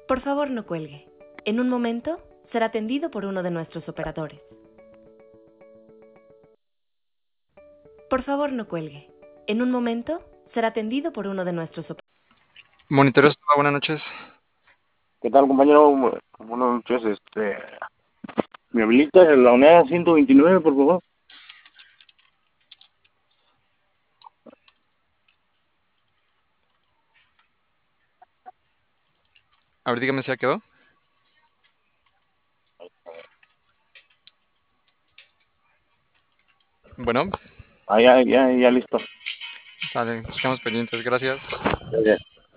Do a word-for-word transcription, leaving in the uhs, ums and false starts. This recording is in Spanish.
Por favor, no cuelgue. En un momento será atendido por uno de nuestros operadores. Por favor, no cuelgue. En un momento será atendido por uno de nuestros operadores. Monitores, buenas noches. ¿Qué tal, compañero? Buenas noches. Este, ¿me habilita la unidad ciento veintinueve, por favor? A ver, dígame si ya quedó. Bueno. Ah, ya, ya, ya listo. Sale, nos quedamos pendientes. Gracias. Gracias.